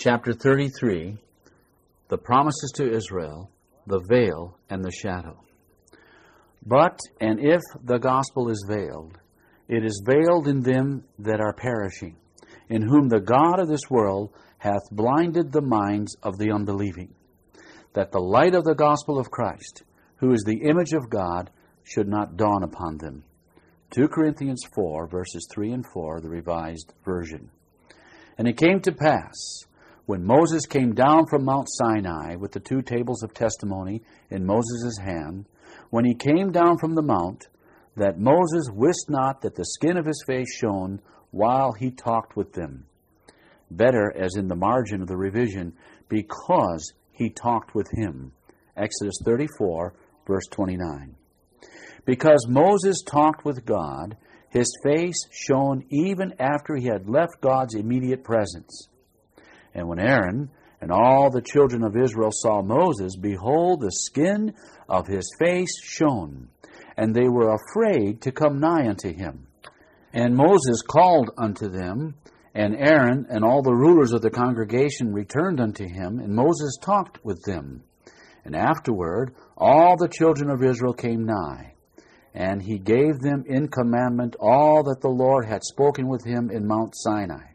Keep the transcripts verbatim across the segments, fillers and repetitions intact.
chapter thirty-three, the promises to Israel, the veil and the shadow. But, and if the gospel is veiled, it is veiled in them that are perishing, in whom the God of this world hath blinded the minds of the unbelieving, that the light of the gospel of Christ, who is the image of God, should not dawn upon them. Second Corinthians four, verses three and four, the Revised Version. And it came to pass, when Moses came down from Mount Sinai with the two tables of testimony in Moses' hand, when he came down from the mount, that Moses wist not that the skin of his face shone while he talked with them. Better, as in the margin of the revision, because he talked with him. Exodus thirty-four, verse twenty-nine. Because Moses talked with God, his face shone even after he had left God's immediate presence. And when Aaron and all the children of Israel saw Moses, behold, the skin of his face shone, and they were afraid to come nigh unto him. And Moses called unto them, and Aaron and all the rulers of the congregation returned unto him, and Moses talked with them. And afterward all the children of Israel came nigh, and he gave them in commandment all that the Lord had spoken with him in Mount Sinai.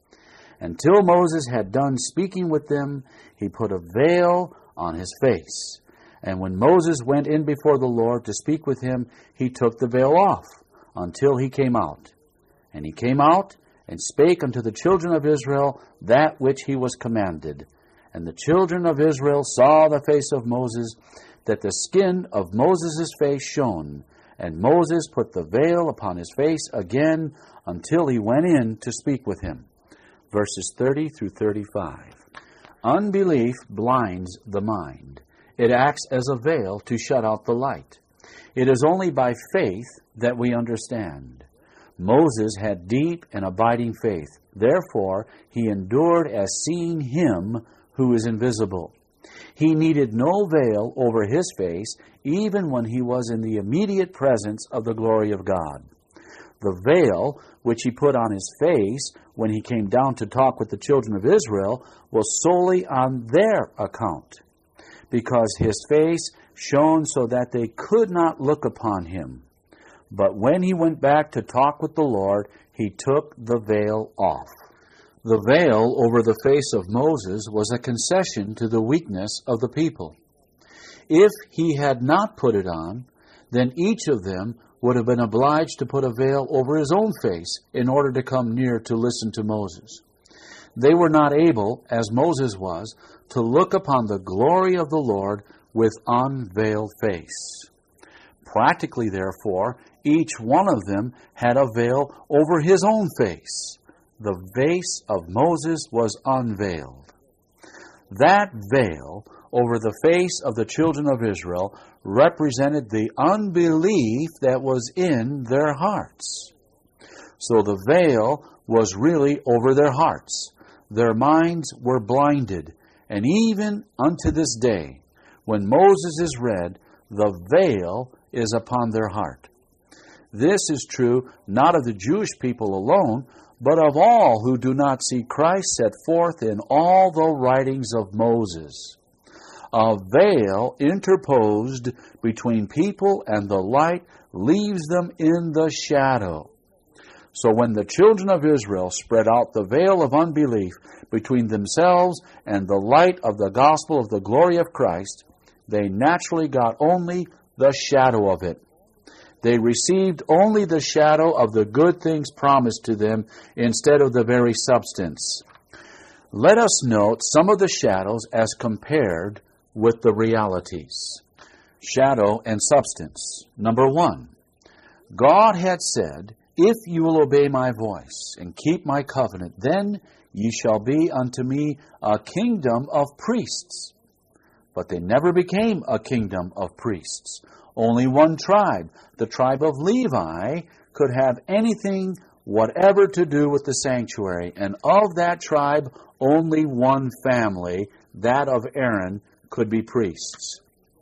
Until Moses had done speaking with them, he put a veil on his face. And when Moses went in before the Lord to speak with him, he took the veil off until he came out. And he came out and spake unto the children of Israel that which he was commanded. And the children of Israel saw the face of Moses, that the skin of Moses' face shone. And Moses put the veil upon his face again until he went in to speak with him. Verses thirty through thirty-five. Unbelief blinds the mind. It acts as a veil to shut out the light. It is only by faith that we understand. Moses had deep and abiding faith. Therefore, he endured as seeing him who is invisible. He needed no veil over his face, even when he was in the immediate presence of the glory of God. The veil which he put on his face when he came down to talk with the children of Israel was solely on their account, because his face shone so that they could not look upon him. But when he went back to talk with the Lord, he took the veil off. The veil over the face of Moses was a concession to the weakness of the people. If he had not put it on, then each of them would have been obliged to put a veil over his own face in order to come near to listen to Moses. They were not able, as Moses was, to look upon the glory of the Lord with unveiled face. Practically, therefore, each one of them had a veil over his own face. The face of Moses was unveiled. That veil over the face of the children of Israel represented the unbelief that was in their hearts. So the veil was really over their hearts. Their minds were blinded. And even unto this day, when Moses is read, the veil is upon their heart. This is true not of the Jewish people alone, but of all who do not see Christ set forth in all the writings of Moses. A veil interposed between people and the light leaves them in the shadow. So when the children of Israel spread out the veil of unbelief between themselves and the light of the gospel of the glory of Christ, they naturally got only the shadow of it. They received only the shadow of the good things promised to them instead of the very substance. Let us note some of the shadows as compared with the realities. Shadow and substance. Number one, God had said, if you will obey my voice and keep my covenant, then ye shall be unto me a kingdom of priests. But they never became a kingdom of priests. Only one tribe, the tribe of Levi, could have anything whatever to do with the sanctuary. And of that tribe, only one family, that of Aaron, could be priests.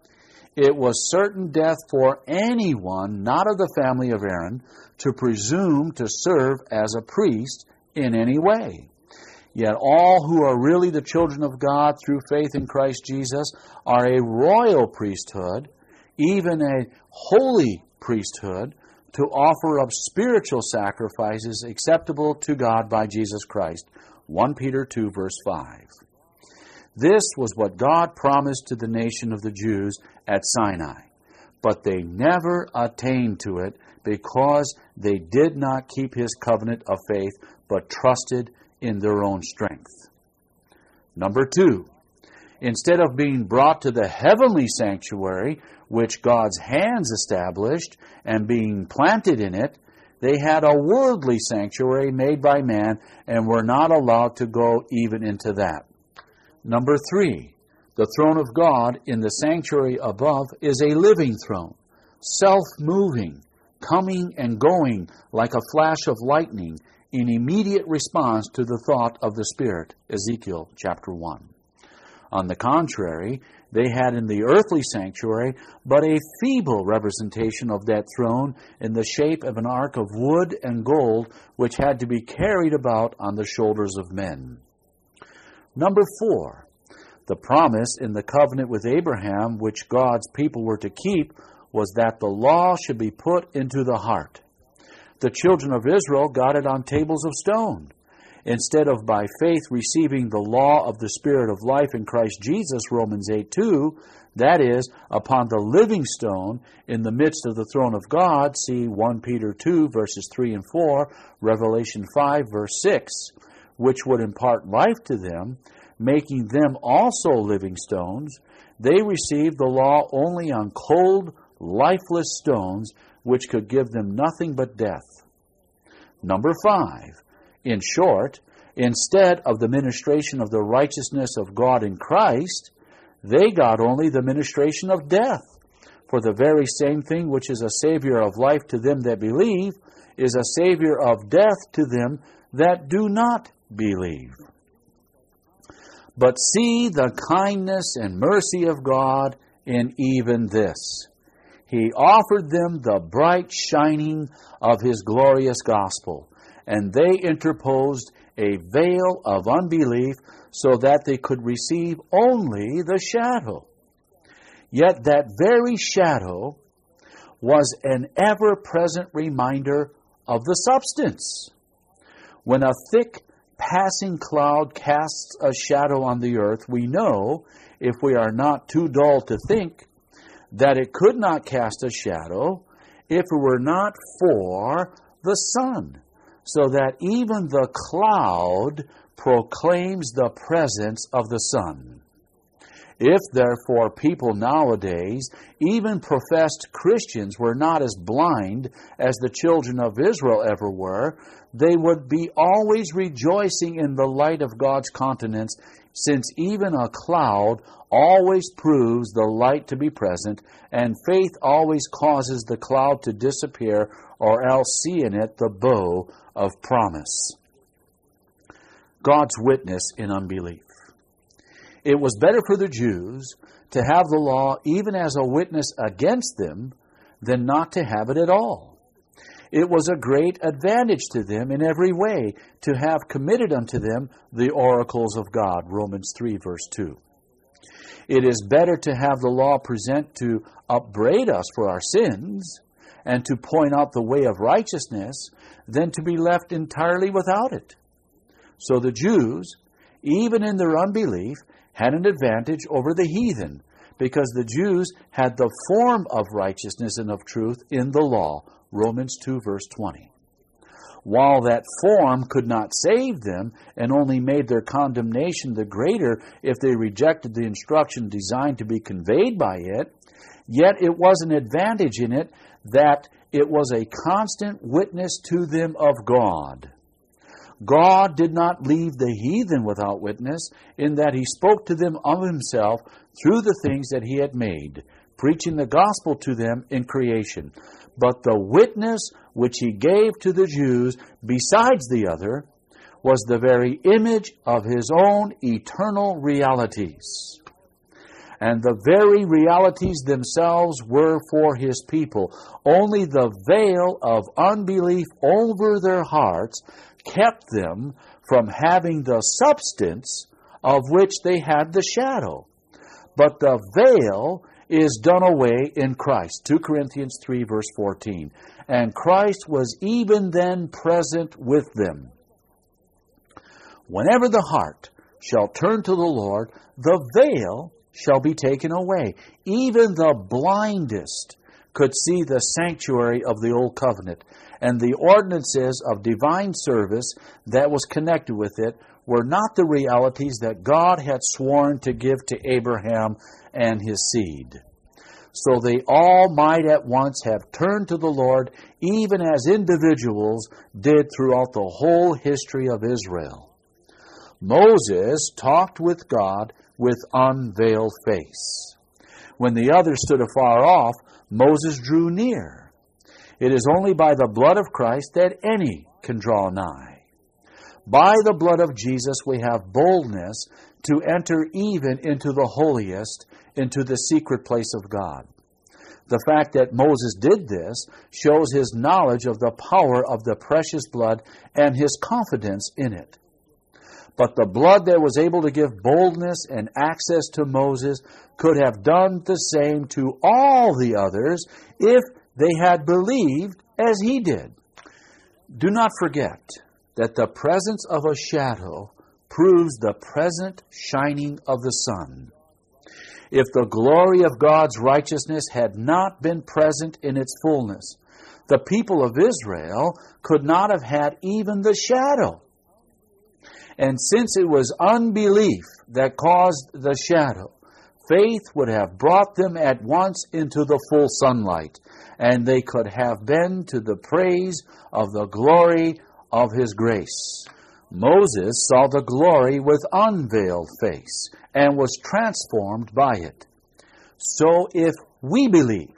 It was certain death for anyone not of the family of Aaron to presume to serve as a priest in any way. Yet all who are really the children of God through faith in Christ Jesus are a royal priesthood, even a holy priesthood, to offer up spiritual sacrifices acceptable to God by Jesus Christ. First Peter two, verse five. This was what God promised to the nation of the Jews at Sinai, but they never attained to it because they did not keep His covenant of faith, but trusted in their own strength. Number two, instead of being brought to the heavenly sanctuary, which God's hands established, and being planted in it, they had a worldly sanctuary made by man and were not allowed to go even into that. Number three, the throne of God in the sanctuary above is a living throne, self-moving, coming and going like a flash of lightning in immediate response to the thought of the Spirit, Ezekiel chapter one. On the contrary, they had in the earthly sanctuary but a feeble representation of that throne in the shape of an ark of wood and gold, which had to be carried about on the shoulders of men. Number four, the promise in the covenant with Abraham, which God's people were to keep, was that the law should be put into the heart. The children of Israel got it on tables of stone. Instead of by faith receiving the law of the Spirit of life in Christ Jesus, Romans eight two, that is, upon the living stone in the midst of the throne of God, see First Peter two, verses three and four, Revelation five, verse six, which would impart life to them, making them also living stones, they received the law only on cold, lifeless stones, which could give them nothing but death. Number five, in short, instead of the ministration of the righteousness of God in Christ, they got only the ministration of death. For the very same thing which is a Savior of life to them that believe is a Savior of death to them that do not believe. But see the kindness and mercy of God in even this. He offered them the bright shining of His glorious gospel, and they interposed a veil of unbelief so that they could receive only the shadow. Yet that very shadow was an ever-present reminder of the substance. When a thick passing cloud casts a shadow on the earth, we know, if we are not too dull to think, that it could not cast a shadow if it were not for the sun, so that even the cloud proclaims the presence of the sun. If, therefore, people nowadays, even professed Christians, were not as blind as the children of Israel ever were, they would be always rejoicing in the light of God's countenance, since even a cloud always proves the light to be present, and faith always causes the cloud to disappear, or else see in it the bow of promise. God's witness in unbelief. It was better for the Jews to have the law even as a witness against them than not to have it at all. It was a great advantage to them in every way to have committed unto them the oracles of God, Romans three, verse two. It is better to have the law present to upbraid us for our sins and to point out the way of righteousness than to be left entirely without it. So the Jews, even in their unbelief, had an advantage over the heathen, because the Jews had the form of righteousness and of truth in the law, Romans two, verse twenty. While that form could not save them and only made their condemnation the greater if they rejected the instruction designed to be conveyed by it, yet it was an advantage in it that it was a constant witness to them of God. God did not leave the heathen without witness, in that He spoke to them of Himself through the things that He had made, preaching the gospel to them in creation. But the witness which He gave to the Jews, besides the other, was the very image of His own eternal realities. And the very realities themselves were for His people. Only the veil of unbelief over their hearts kept them from having the substance of which they had the shadow. But the veil is done away in Christ. Second Corinthians three, verse fourteen. And Christ was even then present with them. Whenever the heart shall turn to the Lord, the veil shall be taken away. Even the blindest could see the sanctuary of the Old Covenant, and the ordinances of divine service that was connected with it were not the realities that God had sworn to give to Abraham and his seed. So they all might at once have turned to the Lord, even as individuals did throughout the whole history of Israel. Moses talked with God with unveiled face. When the others stood afar off, Moses drew near. It is only by the blood of Christ that any can draw nigh. By the blood of Jesus we have boldness to enter even into the holiest, into the secret place of God. The fact that Moses did this shows his knowledge of the power of the precious blood and his confidence in it. But the blood that was able to give boldness and access to Moses could have done the same to all the others if they had believed as he did. Do not forget that the presence of a shadow proves the present shining of the sun. If the glory of God's righteousness had not been present in its fullness, the people of Israel could not have had even the shadow. And since it was unbelief that caused the shadow, faith would have brought them at once into the full sunlight, and they could have been to the praise of the glory of His grace. Moses saw the glory with unveiled face and was transformed by it. So if we believe,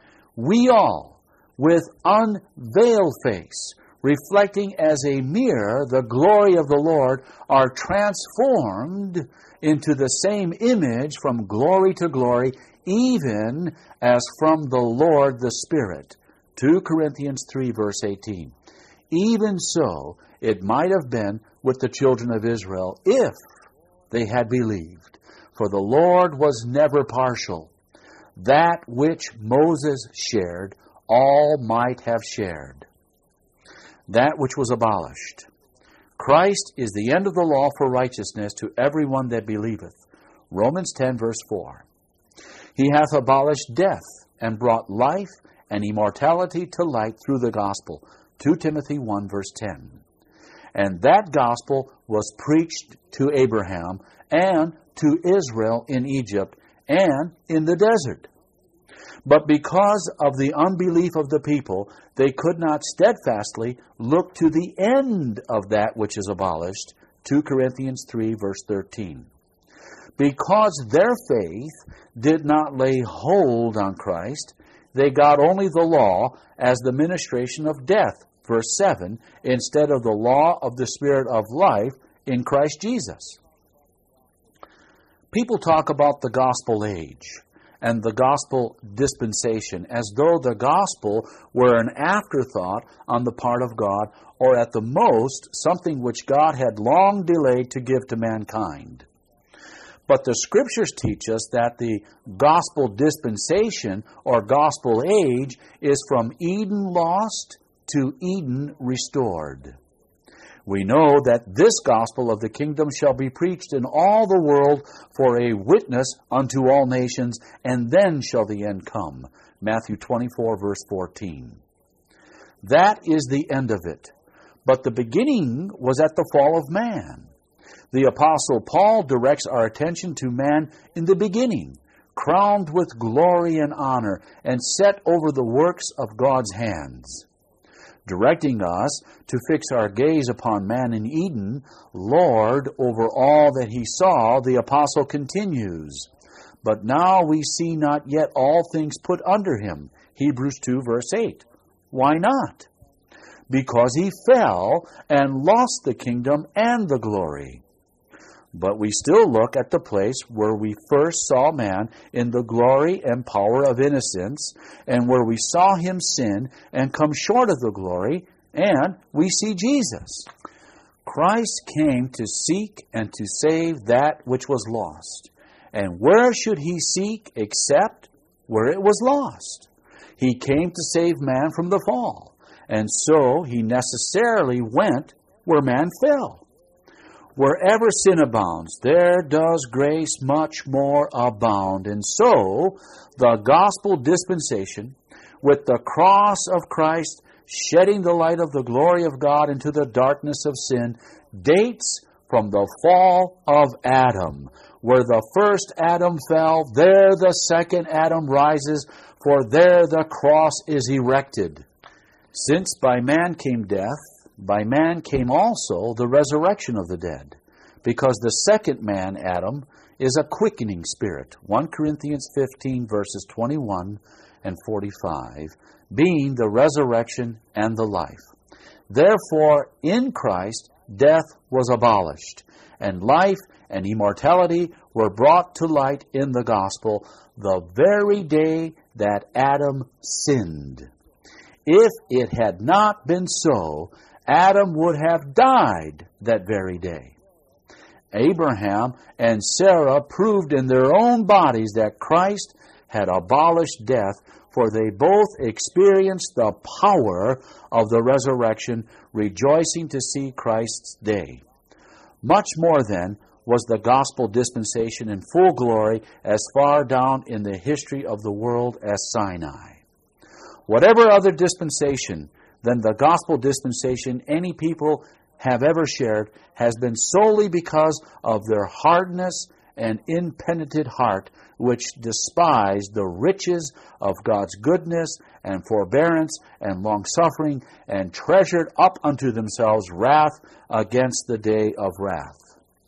we all, with unveiled face, reflecting as a mirror the glory of the Lord, are transformed into the same image from glory to glory, even as from the Lord the Spirit. Second Corinthians three, verse eighteen. Even so, it might have been with the children of Israel if they had believed. For the Lord was never partial. That which Moses shared, all might have shared. That which was abolished. Christ is the end of the law for righteousness to everyone that believeth. Romans ten, verse four. He hath abolished death, and brought life and immortality to light through the gospel. Second Timothy one, verse ten. And that gospel was preached to Abraham and to Israel in Egypt and in the desert. But because of the unbelief of the people, they could not steadfastly look to the end of that which is abolished. Second Corinthians three, verse thirteen. Because their faith did not lay hold on Christ, they got only the law as the ministration of death, verse seven, instead of the law of the Spirit of life in Christ Jesus. People talk about the gospel age and the gospel dispensation as though the gospel were an afterthought on the part of God, or at the most, something which God had long delayed to give to mankind. But the Scriptures teach us that the gospel dispensation or gospel age is from Eden lost to Eden restored. We know that this gospel of the kingdom shall be preached in all the world for a witness unto all nations, and then shall the end come. Matthew twenty-four, verse fourteen. That is the end of it. But the beginning was at the fall of man. The Apostle Paul directs our attention to man in the beginning, crowned with glory and honor, and set over the works of God's hands. Directing us to fix our gaze upon man in Eden, Lord over all that he saw, the apostle continues, but now we see not yet all things put under him. Hebrews two, verse eight. Why not? Because he fell and lost the kingdom and the glory. But we still look at the place where we first saw man in the glory and power of innocence, and where we saw him sin and come short of the glory, and we see Jesus. Christ came to seek and to save that which was lost. And where should he seek except where it was lost? He came to save man from the fall. And so he necessarily went where man fell. Wherever sin abounds, there does grace much more abound. And so, the gospel dispensation, with the cross of Christ shedding the light of the glory of God into the darkness of sin, dates from the fall of Adam. Where the first Adam fell, there the second Adam rises, for there the cross is erected. Since by man came death, by man came also the resurrection of the dead, because the second man, Adam, is a quickening spirit. First Corinthians fifteen, verses twenty-one and forty-five, being the resurrection and the life. Therefore, in Christ, death was abolished, and life and immortality were brought to light in the gospel the very day that Adam sinned. If it had not been so, Adam would have died that very day. Abraham and Sarah proved in their own bodies that Christ had abolished death, for they both experienced the power of the resurrection, rejoicing to see Christ's day. Much more then was the gospel dispensation in full glory as far down in the history of the world as Sinai. Whatever other dispensation than the gospel dispensation any people have ever shared has been solely because of their hardness and impenitent heart, which despised the riches of God's goodness and forbearance and long-suffering, and treasured up unto themselves wrath against the day of wrath.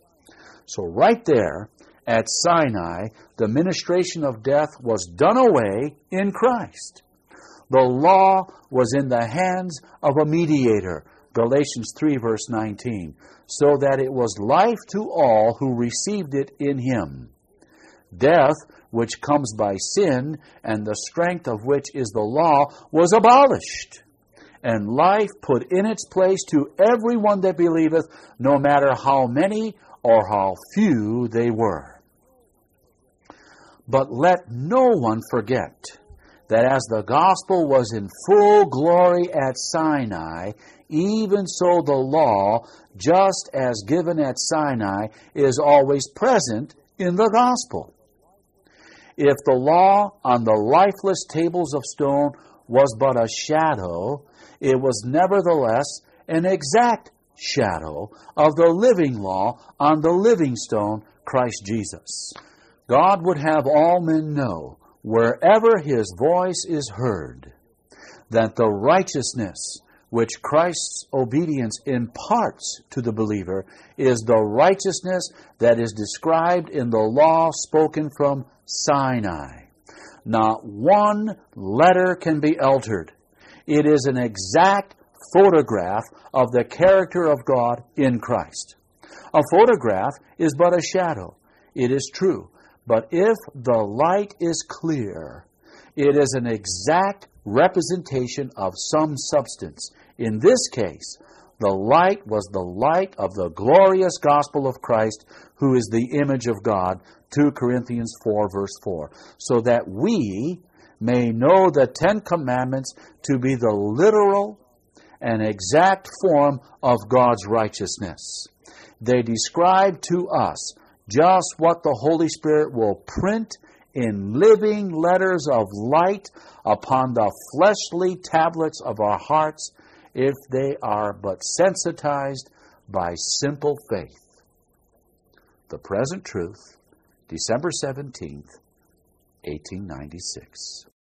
So right there at Sinai, the ministration of death was done away in Christ. The law was in the hands of a mediator, Galatians three, verse nineteen, so that it was life to all who received it in him. Death, which comes by sin, and the strength of which is the law, was abolished, and life put in its place to everyone that believeth, no matter how many or how few they were. But let no one forget that as the gospel was in full glory at Sinai, even so the law, just as given at Sinai, is always present in the gospel. If the law on the lifeless tables of stone was but a shadow, it was nevertheless an exact shadow of the living law on the living stone, Christ Jesus. God would have all men know, wherever his voice is heard, that the righteousness which Christ's obedience imparts to the believer is the righteousness that is described in the law spoken from Sinai. Not one letter can be altered. It is an exact photograph of the character of God in Christ. A photograph is but a shadow. It is true. But if the light is clear, it is an exact representation of some substance. In this case, the light was the light of the glorious gospel of Christ, who is the image of God, Second Corinthians four, verse four, so that we may know the Ten Commandments to be the literal and exact form of God's righteousness. They describe to us just what the Holy Spirit will print in living letters of light upon the fleshly tablets of our hearts, if they are but sensitized by simple faith. The Present Truth, December seventeenth, eighteen ninety-six.